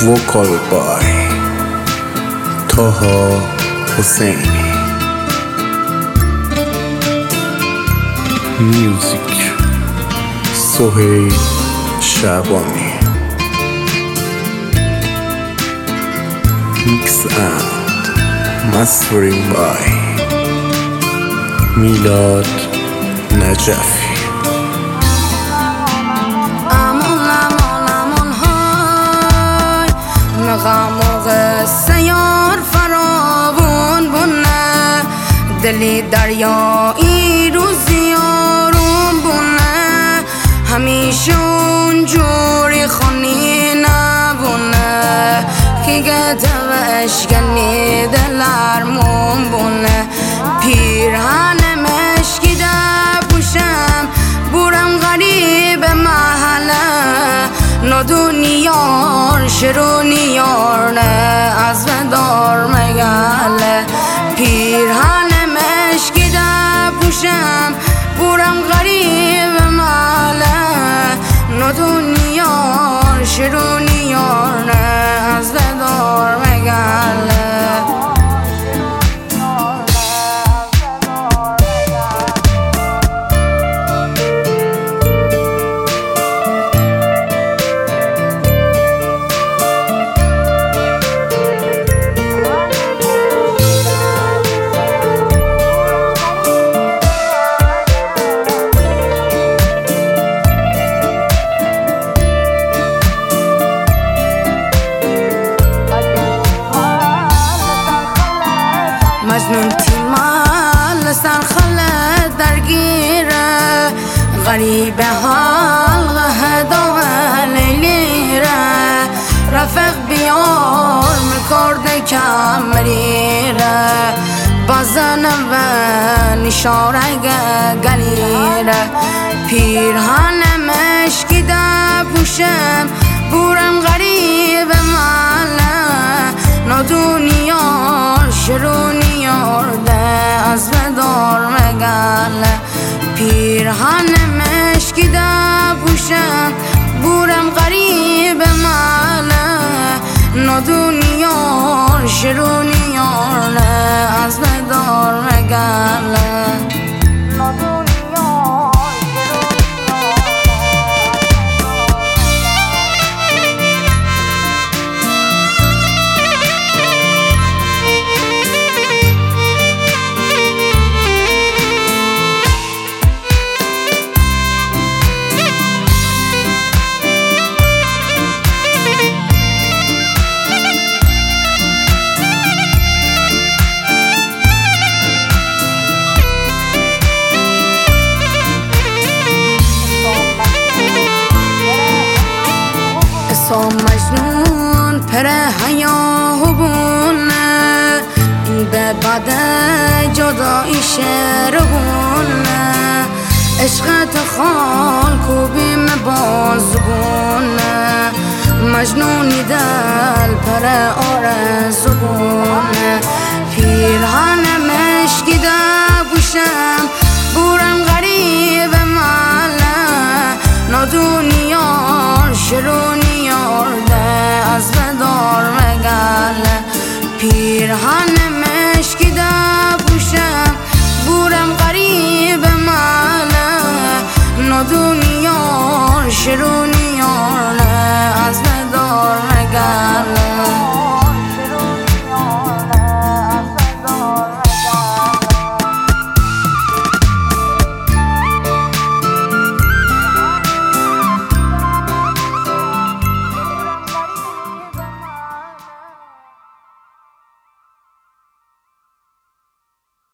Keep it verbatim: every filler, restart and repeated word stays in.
vocal by Taha Hosseini. Music Sohail Shabani. Mix and mastering by Milad Najafi. غم و غصه یار فراوان بونه، دلی دریایی روزی آروم بونه، همیشه اونجوری خونی نبونه که گدوش گنی دلرمون بونه. پیرهن مشکی ده پوشم بورم غریب محله، ندونیار شرونیار نه از ودار مگله. پیرهن مشکی ده پوشم بورم غریب محله، ندونیار شرونیار نه از ودار مگله. مجنون تیمال سرخله درگیره، غریب حال غهدا لیلیره، رفق بیار میکرده کمریره، بازن و نشارگه گلیره. پیرهن مشکی ده پوشم بورم غریب ماله، ندونیار شرونیار ده از ودار مگله. پیرهن مشکی ده پوشم بورم غریب ماله، ندونیار شرونیار ده از ودار مگله. مجنون پر حیا بونه، این به بعد جدایی شربونه، عشقت خال کوبیم بازگونه، مجنونی دل پر آرزو بونه. پیرهن مشکی ده پوشم بورم غریب ماله، ندونیار شرونیار ده از ودار مگله. پیرهن مشکی ده پوشم بورم غریب ماله، ندونیار شرونیار